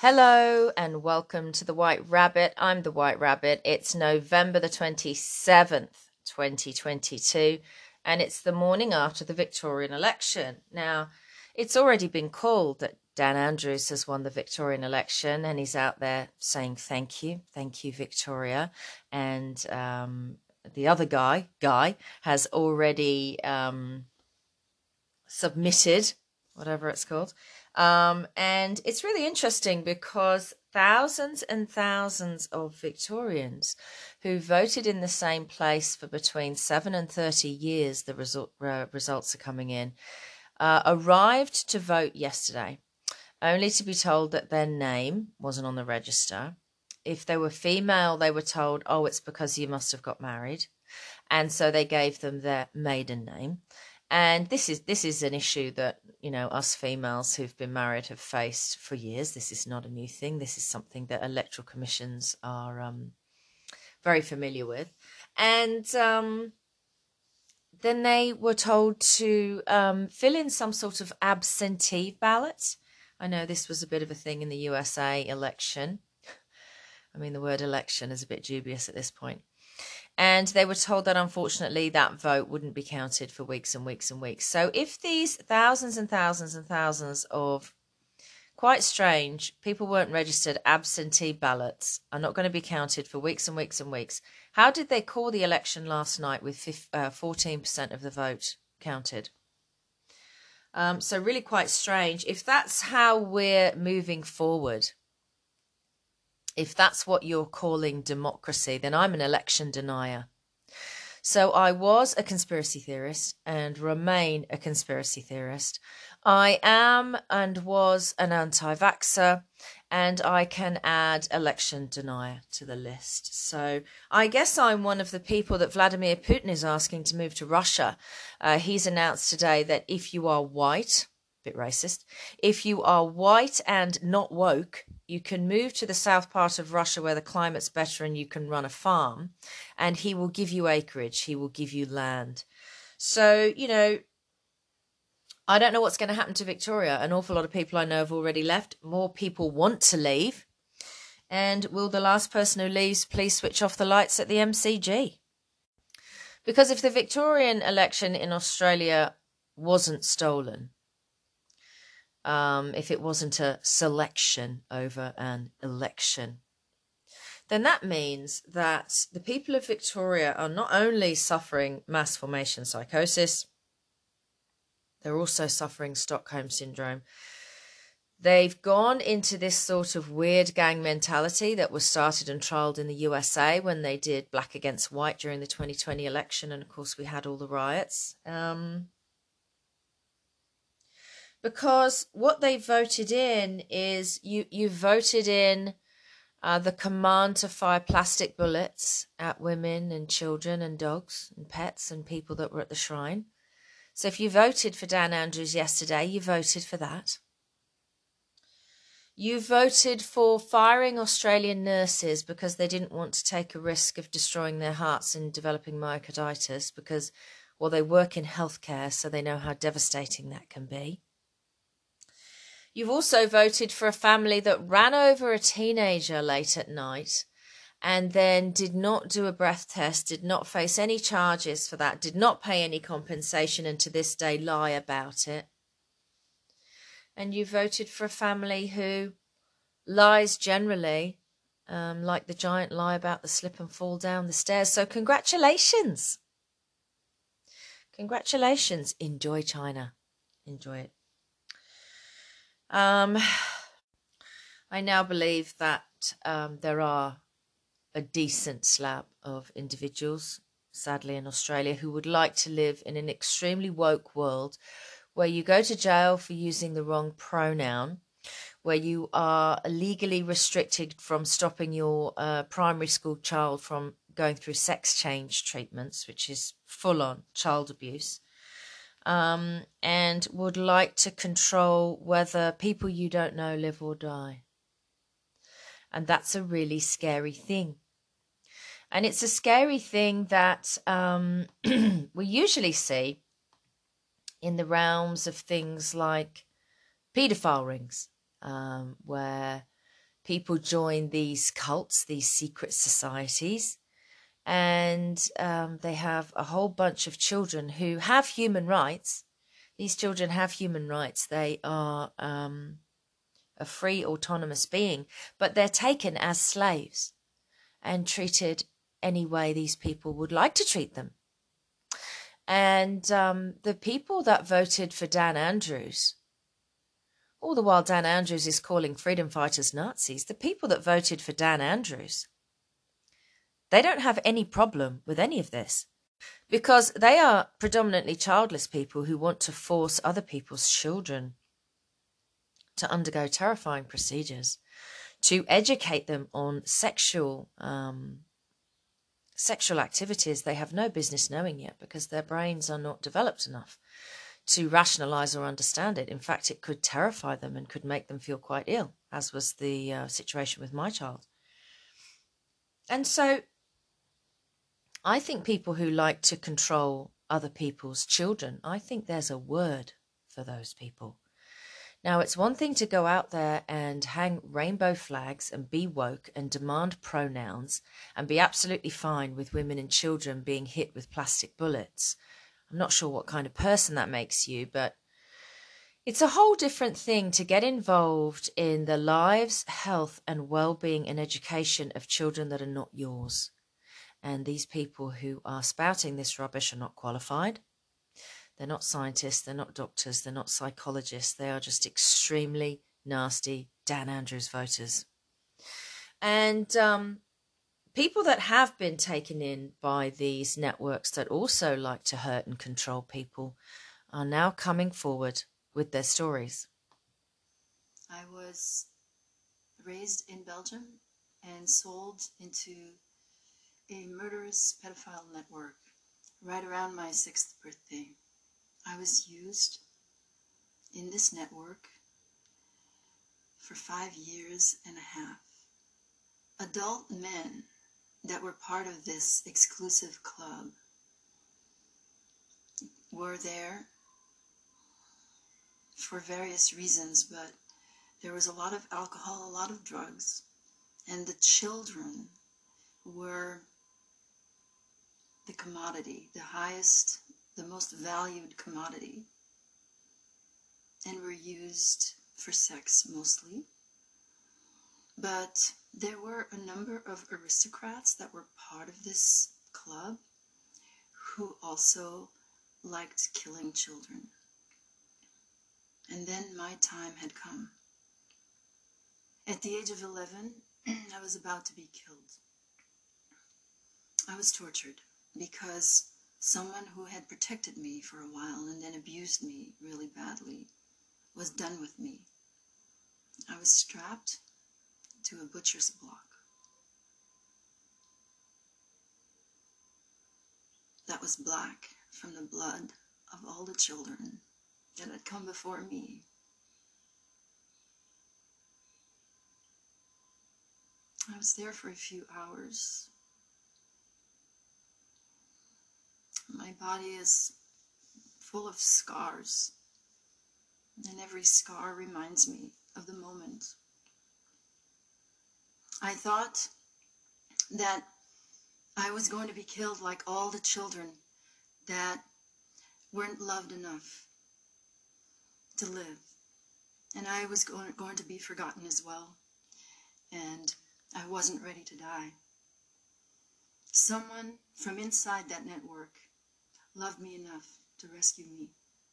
Hello and welcome to the White Rabbit. I'm the White Rabbit. It's November the 27th, 2022, and it's the morning after the Victorian election. Now, it's already been called that Dan Andrews has won the Victorian election, and he's out there saying thank you, Victoria. And the other guy, has already submitted, whatever it's called. And it's really interesting because thousands and thousands of Victorians who voted in the same place for between 7 and 30 years, the results are coming in, arrived to vote yesterday, only to be told that their name wasn't on the register. If they were female, they were told, oh, it's because you must have got married. And so they gave them their maiden name. And this is an issue that, us females who've been married have faced for years. This is not a new thing. This is something that electoral commissions are very familiar with. And then they were told to fill in some sort of absentee ballot. I know this was a bit of a thing in the USA election. I mean, the word election is a bit dubious at this point. And they were told that, unfortunately, that vote wouldn't be counted for weeks and weeks and weeks. So if these thousands and thousands and thousands of, quite strange, people weren't registered absentee ballots are not going to be counted for weeks and weeks and weeks, how did they call the election last night with 14% of the vote counted? So really quite strange. If that's how we're moving forward, if that's what you're calling democracy, then I'm an election denier. So I was a conspiracy theorist and remain a conspiracy theorist. I am and was an anti-vaxxer, and I can add election denier to the list. So I guess I'm one of the people that Vladimir Putin is asking to move to Russia. He's announced today that if you are white, bit racist, if you are white and not woke, you can move to the south part of Russia where the climate's better and you can run a farm, and he will give you acreage, he will give you land. So, I don't know what's going to happen to Victoria. An awful lot of people I know have already left. More people want to leave. And will the last person who leaves please switch off the lights at the MCG? Because if the Victorian election in Australia wasn't stolen, if it wasn't a selection over an election, then that means that the people of Victoria are not only suffering mass formation psychosis, they're also suffering Stockholm syndrome. They've gone into this sort of weird gang mentality that was started and trialled in the USA when they did black against white during the 2020 election. And of course, we had all the riots. Because what they voted in is you voted in the command to fire plastic bullets at women and children and dogs and pets and people that were at the shrine. So if you voted for Dan Andrews yesterday, you voted for that. You voted for firing Australian nurses because they didn't want to take a risk of destroying their hearts and developing myocarditis because, well, they work in healthcare, so they know how devastating that can be. You've also voted for a family that ran over a teenager late at night and then did not do a breath test, did not face any charges for that, did not pay any compensation, and to this day lie about it. And you voted for a family who lies generally, like the giant lie about the slip and fall down the stairs. So congratulations. Congratulations. Enjoy China. Enjoy it. I now believe that there are a decent slab of individuals, sadly in Australia, who would like to live in an extremely woke world where you go to jail for using the wrong pronoun, where you are legally restricted from stopping your primary school child from going through sex change treatments, which is full-on child abuse, and would like to control whether people you don't know live or die. And that's a really scary thing. And it's a scary thing that we usually see in the realms of things like paedophile rings, where people join these cults, these secret societies, and they have a whole bunch of children who have human rights. These children have human rights. They are a free, autonomous being, but they're taken as slaves and treated any way these people would like to treat them. And the people that voted for Dan Andrews, all the while Dan Andrews is calling freedom fighters Nazis, the people that voted for Dan Andrews, they don't have any problem with any of this, because they are predominantly childless people who want to force other people's children to undergo terrifying procedures, to educate them on sexual activities they have no business knowing yet, because their brains are not developed enough to rationalize or understand it. In fact, it could terrify them and could make them feel quite ill, as was the situation with my child. And so I think people who like to control other people's children, I think there's a word for those people. Now, it's one thing to go out there and hang rainbow flags and be woke and demand pronouns and be absolutely fine with women and children being hit with plastic bullets. I'm not sure what kind of person that makes you, but it's a whole different thing to get involved in the lives, health, and well-being and education of children that are not yours. And these people who are spouting this rubbish are not qualified. They're not scientists, they're not doctors, they're not psychologists. They are just extremely nasty Dan Andrews voters. And people that have been taken in by these networks that also like to hurt and control people are now coming forward with their stories. I was raised in Belgium and sold into a murderous pedophile network right around my 6th birthday. I was used in this network for 5 years and a half. Adult men that were part of this exclusive club were there for various reasons, but there was a lot of alcohol, a lot of drugs, and the children were the commodity, the highest, the most valued commodity, and were used for sex mostly. But there were a number of aristocrats that were part of this club who also liked killing children. And then my time had come. At the age of 11, I was about to be killed. I was tortured because someone who had protected me for a while and then abused me really badly was done with me. I was strapped to a butcher's block. That was black from the blood of all the children that had come before me. I was there for a few hours. My body is full of scars, and every scar reminds me of the moment. I thought that I was going to be killed like all the children that weren't loved enough to live. And I was going to be forgotten as well. And I wasn't ready to die. Someone from inside that network loved me enough to rescue me.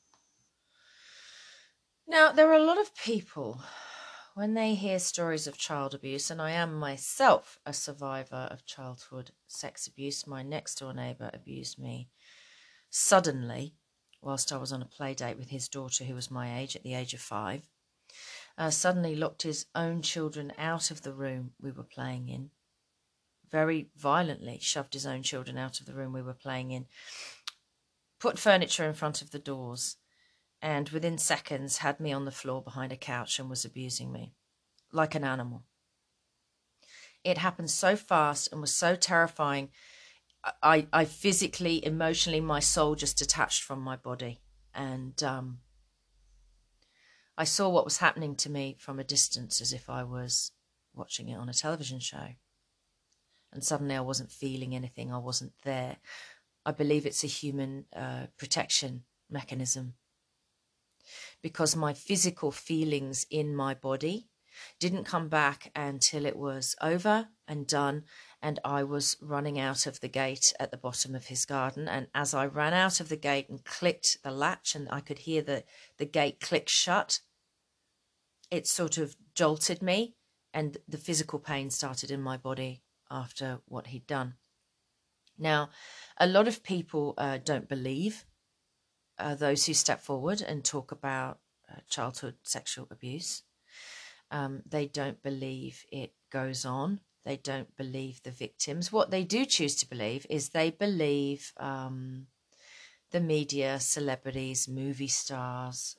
Now, there are a lot of people, when they hear stories of child abuse, and I am myself a survivor of childhood sex abuse. My next door neighbour abused me suddenly whilst I was on a play date with his daughter, who was my age, at the age of 5. Suddenly locked his own children out of the room we were playing in. Very violently shoved his own children out of the room we were playing in. Put furniture in front of the doors. And within seconds had me on the floor behind a couch and was abusing me like an animal. It happened so fast and was so terrifying. I physically, emotionally, my soul just detached from my body. And I saw what was happening to me from a distance, as if I was watching it on a television show. And suddenly I wasn't feeling anything. I wasn't there. I believe it's a human protection mechanism, because my physical feelings in my body didn't come back until it was over and done, and I was running out of the gate at the bottom of his garden. And as I ran out of the gate and clicked the latch, and I could hear the gate click shut, it sort of jolted me, and the physical pain started in my body after what he'd done. Now, a lot of people don't believe those who step forward and talk about childhood sexual abuse. They don't believe it goes on. They don't believe the victims. What they do choose to believe is they believe the media, celebrities, movie stars.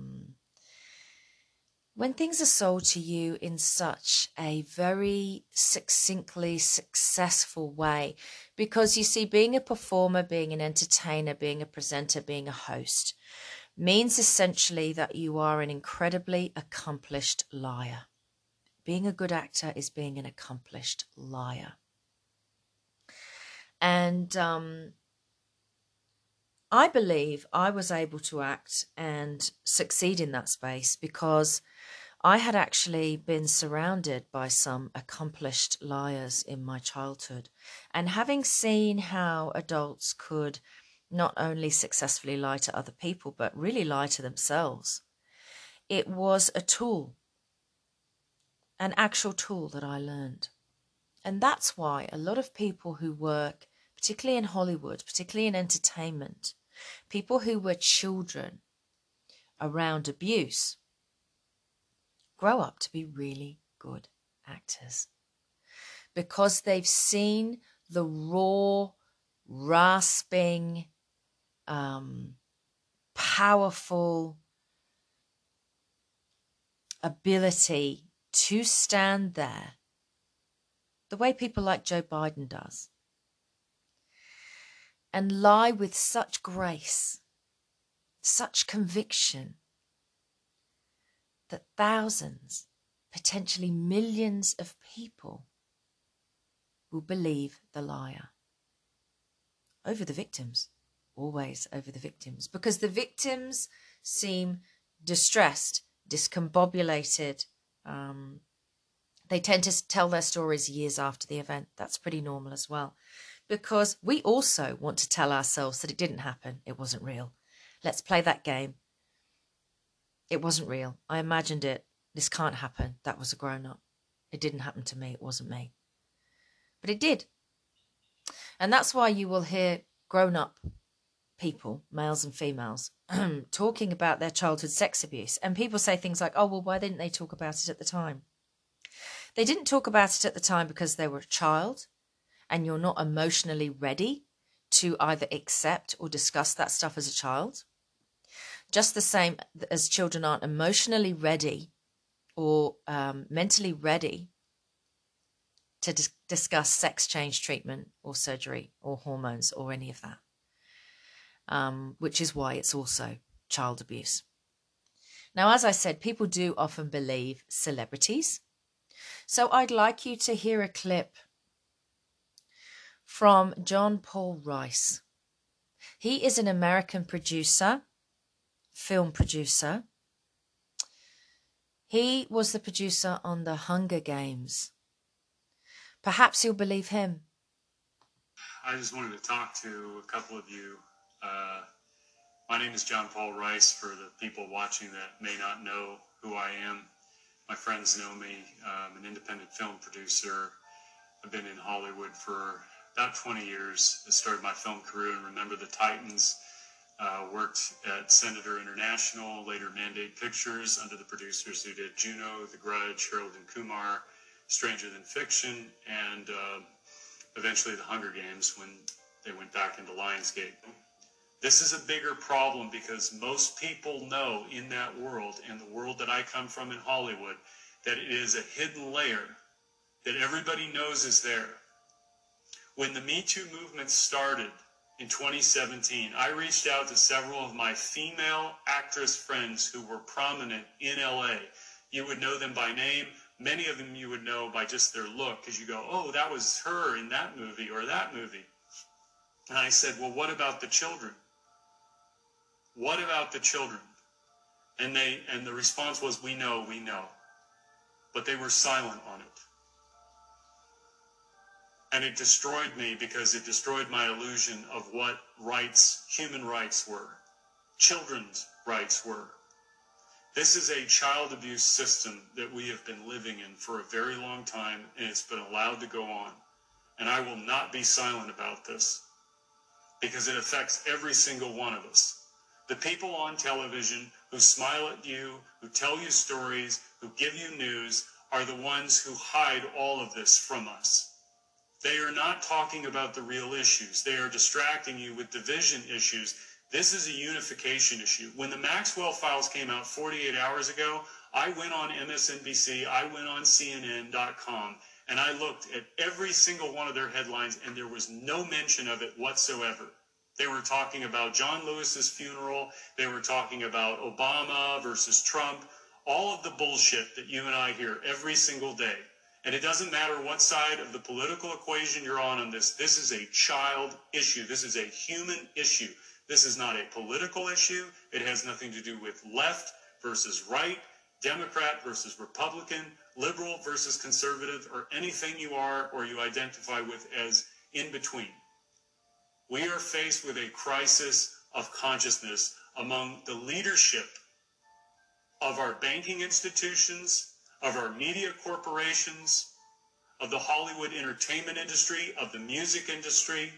When things are sold to you in such a very succinctly successful way, because you see, being a performer, being an entertainer, being a presenter, being a host, means essentially that you are an incredibly accomplished liar. Being a good actor is being an accomplished liar. And I believe I was able to act and succeed in that space because I had actually been surrounded by some accomplished liars in my childhood. And having seen how adults could not only successfully lie to other people, but really lie to themselves, it was a tool, an actual tool that I learned. And that's why a lot of people who work, particularly in Hollywood, particularly in entertainment, people who were children around abuse, grow up to be really good actors, because they've seen the raw, rasping, powerful ability to stand there the way people like Joe Biden does, and lie with such grace, such conviction, that thousands, potentially millions of people will believe the liar over the victims, always over the victims, because the victims seem distressed, discombobulated. They tend to tell their stories years after the event. That's pretty normal as well, because we also want to tell ourselves that it didn't happen. It wasn't real. Let's play that game. It wasn't real. I imagined it. This can't happen. That was a grown-up. It didn't happen to me. It wasn't me. But it did. And that's why you will hear grown-up people, males and females, talking about their childhood sex abuse. And people say things like, oh, well, why didn't they talk about it at the time? They didn't talk about it at the time because they were a child, and you're not emotionally ready to either accept or discuss that stuff as a child. Just the same as children aren't emotionally ready or mentally ready to discuss sex change treatment or surgery or hormones or any of that, which is why it's also child abuse. Now, as I said, people do often believe celebrities. So I'd like you to hear a clip from John Paul Rice. He is an American producer, film producer. He was the producer on The Hunger Games. Perhaps you'll believe him. I just wanted to talk to a couple of you. My name is John Paul Rice, for the people watching that may not know who I am. My friends know me. I'm an independent film producer. I've been in Hollywood for about 20 years. I started my film career in Remember the Titans, worked at Senator International, later Mandate Pictures, under the producers who did Juno, The Grudge, Harold and Kumar, Stranger Than Fiction, and eventually The Hunger Games when they went back into Lionsgate. This is a bigger problem because most people know in that world, and the world that I come from in Hollywood, that it is a hidden layer that everybody knows is there. When the Me Too movement started in 2017, I reached out to several of my female actress friends who were prominent in LA. You would know them by name: many of them you would know by just their look, because you go, oh, that was her in that movie or that movie. And I said, well, what about the children? What about the children? And the response was, we know. But they were silent on it. And it destroyed me, because it destroyed my illusion of what rights, human rights were, children's rights were. This is a child abuse system that we have been living in for a very long time, and it's been allowed to go on. And I will not be silent about this, because it affects every single one of us. The people on television who smile at you, who tell you stories, who give you news, are the ones who hide all of this from us. They are not talking about the real issues. They are distracting you with division issues. This is a unification issue. When the Maxwell Files came out 48 hours ago, I went on MSNBC, I went on CNN.com, and I looked at every single one of their headlines, and there was no mention of it whatsoever. They were talking about John Lewis's funeral. They were talking about Obama versus Trump, all of the bullshit that you and I hear every single day. And it doesn't matter what side of the political equation you're on this. This is a child issue. This is a human issue. This is not a political issue. It has nothing to do with left versus right, Democrat versus Republican, liberal versus conservative, or anything you are or you identify with as in between. We are faced with a crisis of consciousness among the leadership of our banking institutions, of our media corporations, of the Hollywood entertainment industry, of the music industry.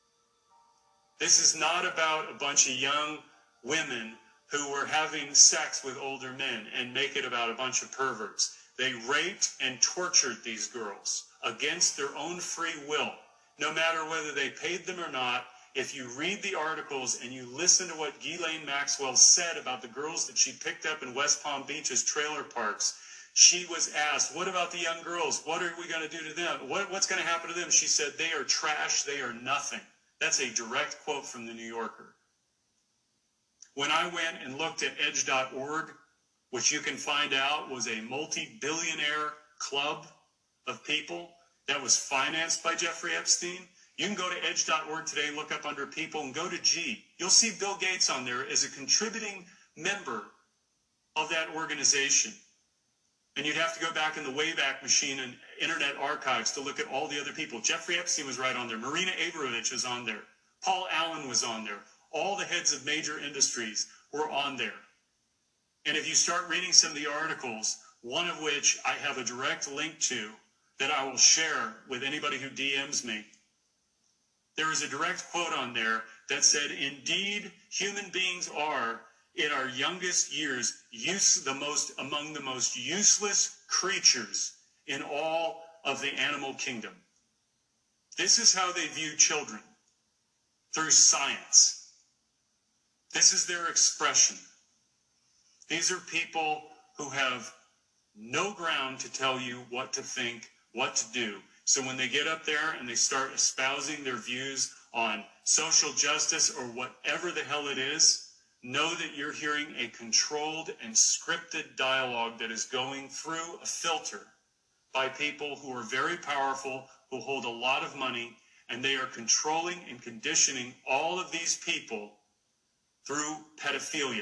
This is not about a bunch of young women who were having sex with older men and make it about a bunch of perverts. They raped and tortured these girls against their own free will, no matter whether they paid them or not. If you read the articles and you listen to what Ghislaine Maxwell said about the girls that she picked up in West Palm Beach's trailer parks, she was asked, what about the young girls? What are we going to do to them? What's going to happen to them? She said, they are trash. They are nothing. That's a direct quote from the New Yorker. When I went and looked at edge.org, which you can find out was a multi-billionaire club of people that was financed by Jeffrey Epstein, you can go to edge.org today, look up under people, and go to G. You'll see Bill Gates on there as a contributing member of that organization. And you'd have to go back in the Wayback Machine and Internet Archives to look at all the other people. Jeffrey Epstein was right on there. Marina Abramovich is on there. Paul Allen was on there. All the heads of major industries were on there. And if you start reading some of the articles, one of which I have a direct link to that I will share with anybody who DMs me, there is a direct quote on there that said, indeed, human beings are, in our youngest years, among the most useless creatures in all of the animal kingdom. This is how they view children, through science. This is their expression. These are people who have no ground to tell you what to think, what to do. So when they get up there and they start espousing their views on social justice or whatever the hell it is, know that you're hearing a controlled and scripted dialogue that is going through a filter by people who are very powerful, who hold a lot of money, and they are controlling and conditioning all of these people through pedophilia.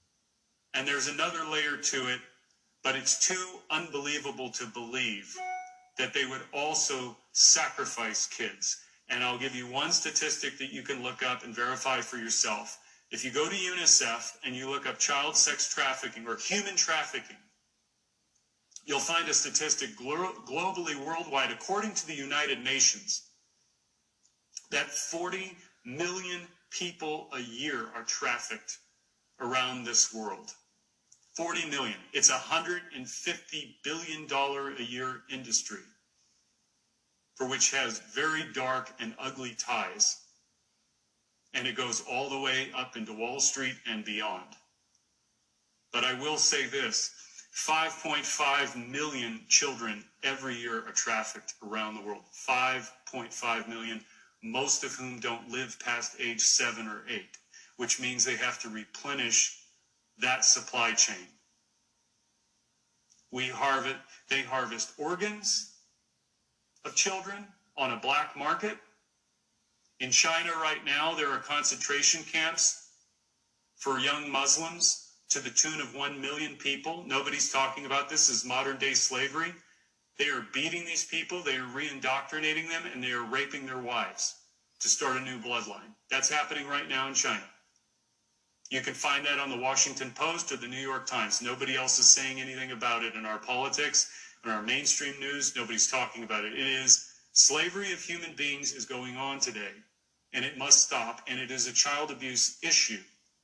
And there's another layer to it, but it's too unbelievable to believe that they would also sacrifice kids. And I'll give you one statistic that you can look up and verify for yourself. If you go to UNICEF and you look up child sex trafficking or human trafficking, you'll find a statistic globally, worldwide, according to the United Nations, that 40 million people a year are trafficked around this world. 40 million. It's a $150 billion a year industry, for which has very dark and ugly ties. And it goes all the way up into Wall Street and beyond. But I will say this, 5.5 million children every year are trafficked around the world. 5.5 million, most of whom don't live past age 7 or 8, which means they have to replenish that supply chain. They harvest organs of children on a black market. In China right now, there are concentration camps for young Muslims to the tune of 1 million people. Nobody's talking about this as modern day slavery. They are beating these people, they are re-indoctrinating them, and they are raping their wives to start a new bloodline. That's happening right now in China. You can find that on the Washington Post or the New York Times. Nobody else is saying anything about it in our politics, in our mainstream news. Nobody's talking about it. It is slavery of human beings is going on today, and it must stop, and it is a child abuse issue.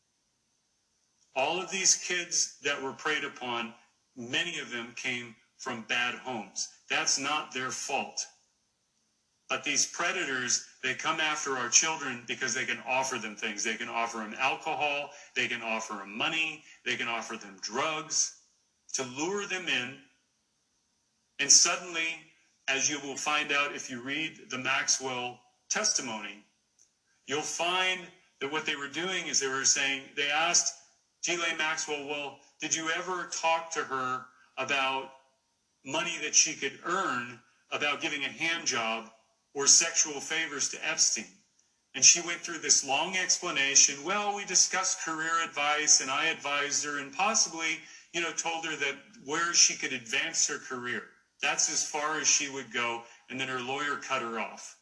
All of these kids that were preyed upon, many of them came from bad homes. That's not their fault. But these predators, they come after our children because they can offer them things. They can offer them alcohol, they can offer them money, they can offer them drugs to lure them in. And suddenly, as you will find out if you read the Maxwell testimony, you'll find that what they were doing is they asked Ghislaine Maxwell, well, did you ever talk to her about money that she could earn, about giving a hand job or sexual favors to Epstein? And she went through this long explanation. Well, we discussed career advice, and I advised her and possibly, told her that where she could advance her career. That's as far as she would go, and then her lawyer cut her off.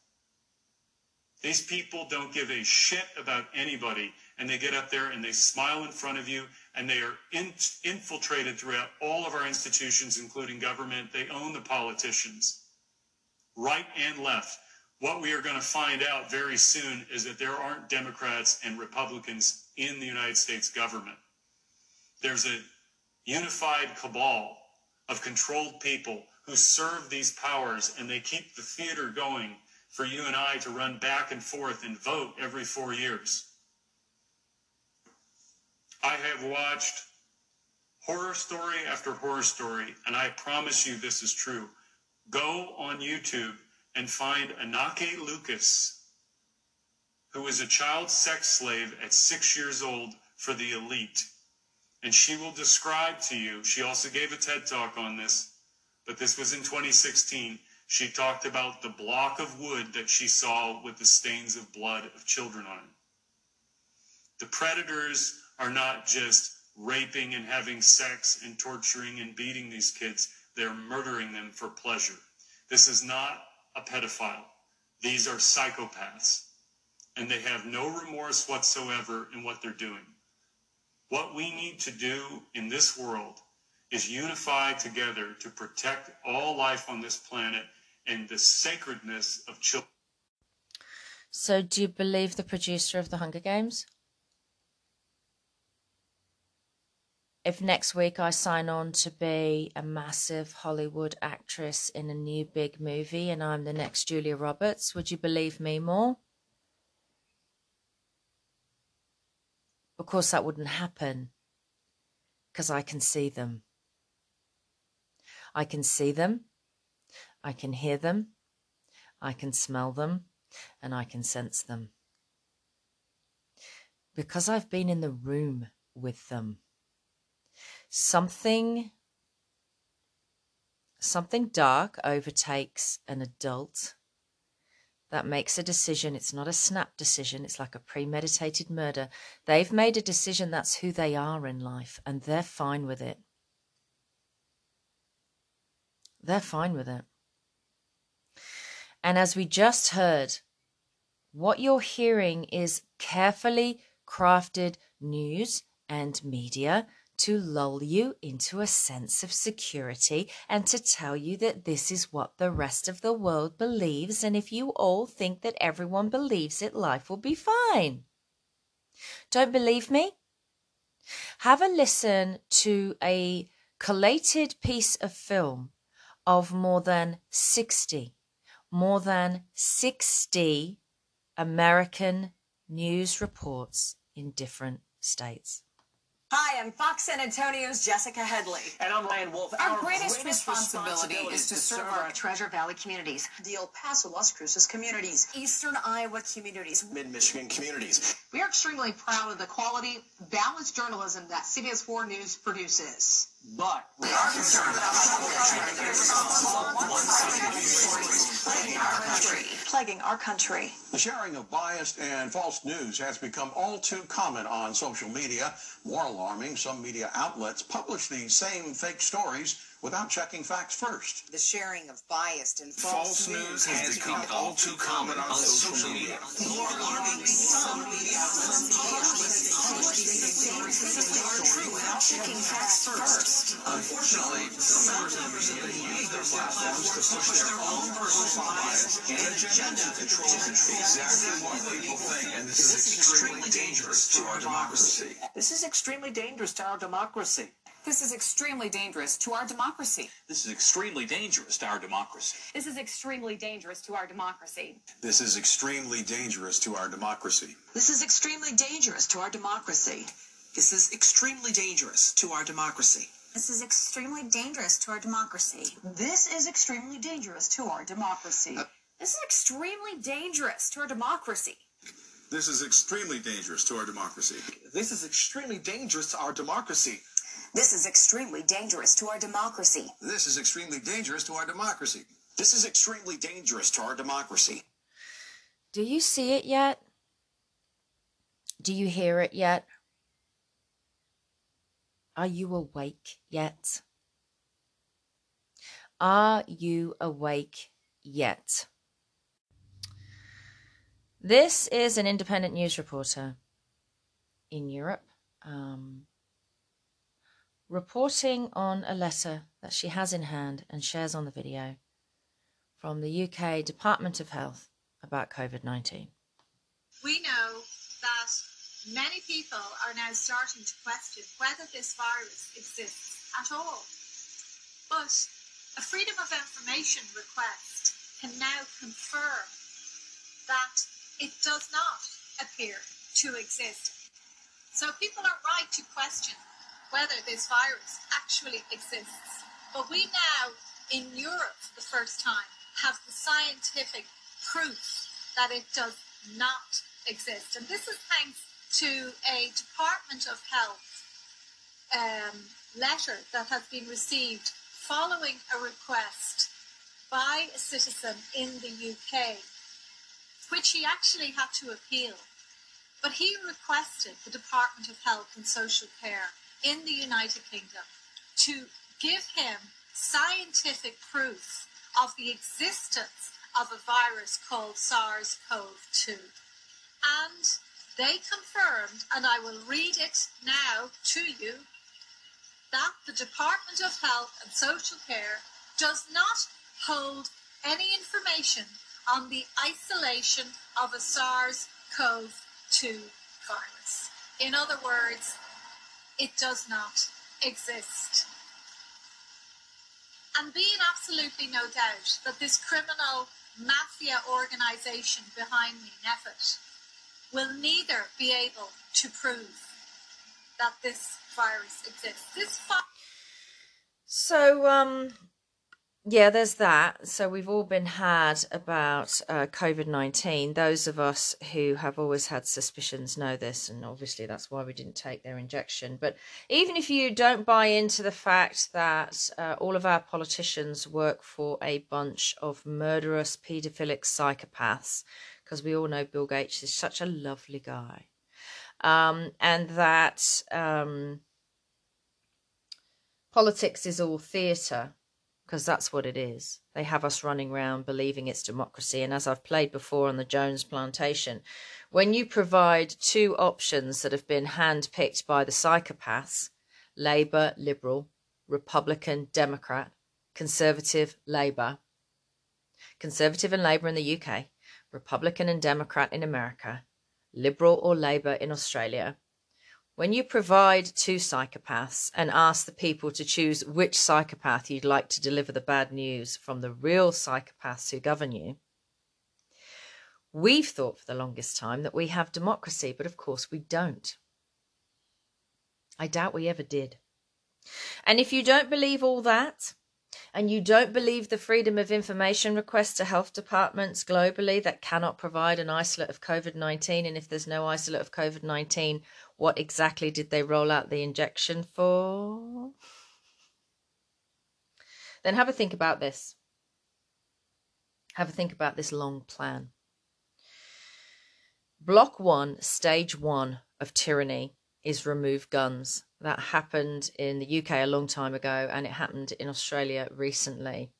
These people don't give a shit about anybody, and they get up there and they smile in front of you, and they are infiltrated throughout all of our institutions, including government. They own the politicians, right and left. What we are going to find out very soon is that there aren't Democrats and Republicans in the United States government. There's a unified cabal of controlled people who serve these powers, and they keep the theater going for you and I to run back and forth and vote every 4 years. I have watched horror story after horror story, and I promise you this is true. Go on YouTube and find Anake Lucas, who was a child sex slave at 6 years old for the elite. And she will describe to you, she also gave a TED Talk on this, but this was in 2016. She talked about the block of wood that she saw with the stains of blood of children on it. The predators are not just raping and having sex and torturing and beating these kids. They're murdering them for pleasure. This is not a pedophile. These are psychopaths. And they have no remorse whatsoever in what they're doing. What we need to do in this world is unify together to protect all life on this planet and the sacredness of children. So do you believe the producer of the Hunger Games? If next week I sign on to be a massive Hollywood actress in a new big movie and I'm the next Julia Roberts, would you believe me more? Of course that wouldn't happen because I can see them. I can see them, I can hear them, I can smell them, and I can sense them. Because I've been in the room with them. Something dark overtakes an adult that makes a decision. It's not a snap decision. It's like a premeditated murder. They've made a decision. That's who they are in life, and they're fine with it. They're fine with it. And as we just heard, what you're hearing is carefully crafted news and media to lull you into a sense of security and to tell you that this is what the rest of the world believes. And if you all think that everyone believes it, life will be fine. Don't believe me? Have a listen to a collated piece of film of more than 60 American news reports in different states. Hi, I'm Fox San Antonio's Jessica Headley. And I'm Ryan Wolf. Our greatest responsibility is to serve our Treasure Valley communities, the El Paso, Las Cruces communities, Eastern Iowa communities, Mid-Michigan communities. We are extremely proud of the quality, balanced journalism that CBS 4 News produces. But we are concerned about plaguing our country. The sharing of biased and false news has become all too common on social media. More alarming, some media outlets publish these same fake stories without checking facts first. The sharing of biased and false news has become all too common on social media. More alarming, some media outlets publish these stories without checking facts first. Unfortunately, some members of the media use their platforms to push their own personal bias and agenda to control exactly what people think, and this is extremely dangerous to our democracy. This is extremely dangerous to our democracy. This is extremely dangerous to our democracy. This is extremely dangerous to our democracy. This is extremely dangerous to our democracy. This is extremely dangerous to our democracy. This is extremely dangerous to our democracy. This is extremely dangerous to our democracy. This is extremely dangerous to our democracy. This is extremely dangerous to our democracy. This is extremely dangerous to our democracy. This is extremely dangerous to our democracy. This is extremely dangerous to our democracy. This is extremely dangerous to our democracy. This is extremely dangerous to our democracy. This is extremely dangerous to our democracy. Do you see it yet? Do you hear it yet? Are you awake yet? Are you awake yet? This is an independent news reporter in Europe, reporting on a letter that she has in hand and shares on the video from the UK Department of Health about COVID-19. We know that many people are now starting to question whether this virus exists at all. But a Freedom of Information request can now confirm that it does not appear to exist. So people are right to question whether this virus actually exists. But we now, in Europe for the first time, have the scientific proof that it does not exist. And this is thanks to a Department of Health letter that has been received following a request by a citizen in the UK, which he actually had to appeal. But he requested the Department of Health and Social Care in the United Kingdom to give him scientific proof of the existence of a virus called SARS-CoV-2. And they confirmed, and I will read it now to you, that the Department of Health and Social Care does not hold any information on the isolation of a SARS-CoV-2 virus. In other words, it does not exist. And be in absolutely no doubt that this criminal mafia organisation behind me, NPHET, will neither be able to prove that this virus exists. Yeah, there's that. So we've all been had about COVID-19. Those of us who have always had suspicions know this, and obviously that's why we didn't take their injection. But even if you don't buy into the fact that all of our politicians work for a bunch of murderous, paedophilic psychopaths, because we all know Bill Gates is such a lovely guy, and that politics is all theatre, because that's what it is. They have us running around believing it's democracy. And as I've played before on the Jones Plantation, when you provide two options that have been handpicked by the psychopaths, Labour, Liberal, Republican, Democrat, Conservative, Labour, Conservative and Labour in the UK, Republican and Democrat in America, Liberal or Labour in Australia, when you provide two psychopaths and ask the people to choose which psychopath you'd like to deliver the bad news from the real psychopaths who govern you, we've thought for the longest time that we have democracy, but of course we don't. I doubt we ever did. And if you don't believe all that, and you don't believe the Freedom of Information request to health departments globally that cannot provide an isolate of COVID-19, and if there's no isolate of COVID-19, what exactly did they roll out the injection for? then have a think about this. Have a think about this long plan. Block 1, stage 1 of tyranny is remove guns. That happened in the UK a long time ago, and it happened in Australia recently.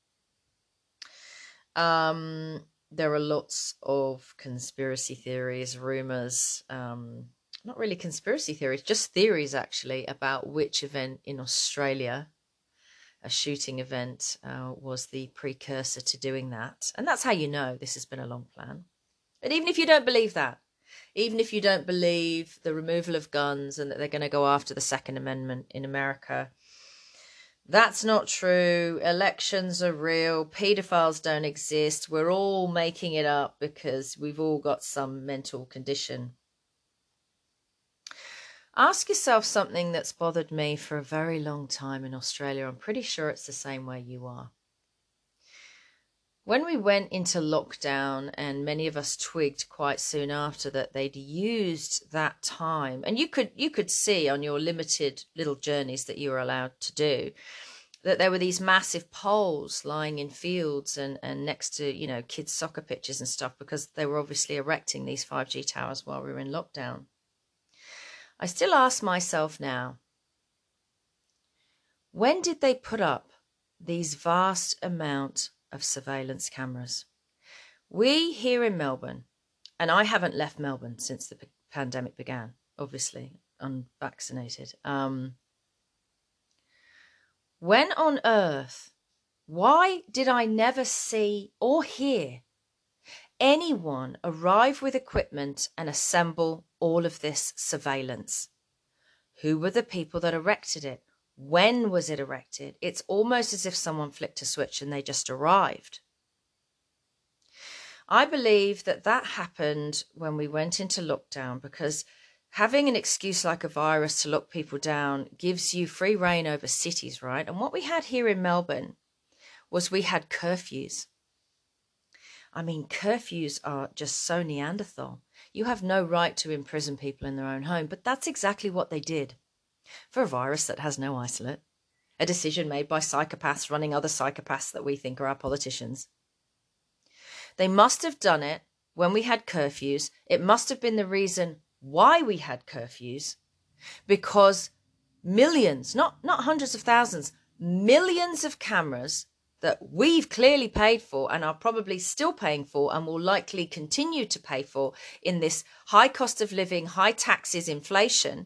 There are lots of conspiracy theories, rumours, not really conspiracy theories, just theories actually, about which event in Australia, a shooting event, was the precursor to doing that. And that's how you know this has been a long plan. But even if you don't believe that, even if you don't believe the removal of guns and that they're going to go after the Second Amendment in America, that's not true. Elections are real. Paedophiles don't exist. We're all making it up because we've all got some mental condition. Ask yourself something that's bothered me for a very long time in Australia. I'm pretty sure it's the same way you are. When we went into lockdown, and many of us twigged quite soon after that they'd used that time, and you could see on your limited little journeys that you were allowed to do, that there were these massive poles lying in fields and next to, you know, kids' soccer pitches and stuff, because they were obviously erecting these 5G towers while we were in lockdown. I still ask myself now, when did they put up these vast amount of surveillance cameras? We here in Melbourne, and I haven't left Melbourne since the pandemic began, obviously unvaccinated. When on earth, why did I never see or hear anyone arrive with equipment and assemble all of this surveillance? Who were the people that erected it? When was it erected? It's almost as if someone flicked a switch and they just arrived. I believe that happened when we went into lockdown, because having an excuse like a virus to lock people down gives you free rein over cities, right? And what we had here in Melbourne was we had curfews. I mean, curfews are just so Neanderthal. You have no right to imprison people in their own home, but that's exactly what they did. For a virus that has no isolate, a decision made by psychopaths running other psychopaths that we think are our politicians. They must have done it when we had curfews. It must have been the reason why we had curfews, because millions, not hundreds of thousands, millions of cameras that we've clearly paid for and are probably still paying for and will likely continue to pay for in this high cost of living, high taxes, inflation,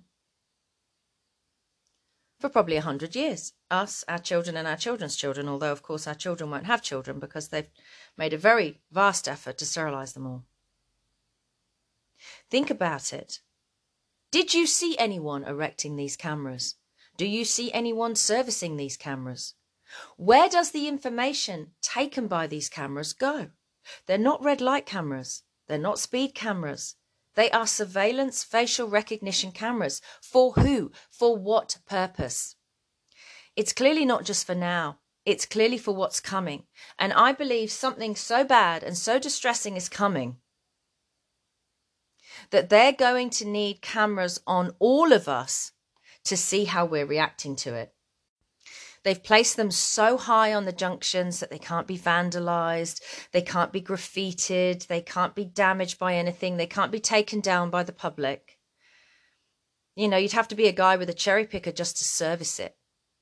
for probably 100 years. Us, our children and our children's children, although of course our children won't have children because they've made a very vast effort to sterilise them all. Think about it. Did you see anyone erecting these cameras? Do you see anyone servicing these cameras? Where does the information taken by these cameras go? They're not red light cameras. They're not speed cameras. They are surveillance facial recognition cameras. For who? For what purpose? It's clearly not just for now. It's clearly for what's coming. And I believe something so bad and so distressing is coming that they're going to need cameras on all of us to see how we're reacting to it. They've placed them so high on the junctions that they can't be vandalised, they can't be graffitied, they can't be damaged by anything, they can't be taken down by the public. You know, you'd have to be a guy with a cherry picker just to service it.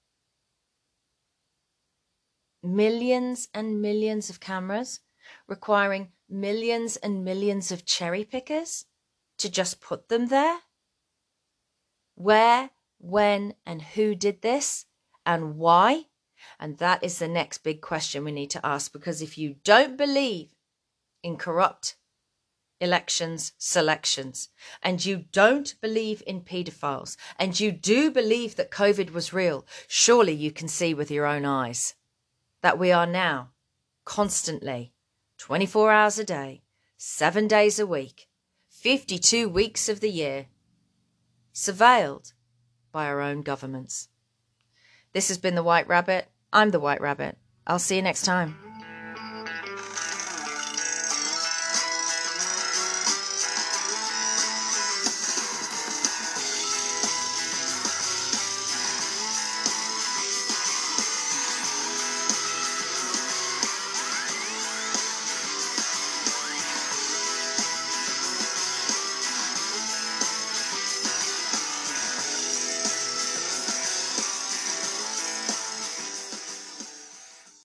Millions and millions of cameras requiring millions and millions of cherry pickers to just put them there? Where, when, and who did this? And why? And that is the next big question we need to ask, because if you don't believe in corrupt elections, selections, and you don't believe in paedophiles, and you do believe that COVID was real, surely you can see with your own eyes that we are now constantly, 24 hours a day, 7 days a week, 52 weeks of the year, surveilled by our own governments. This has been The White Rabbit. I'm The White Rabbit. I'll see you next time.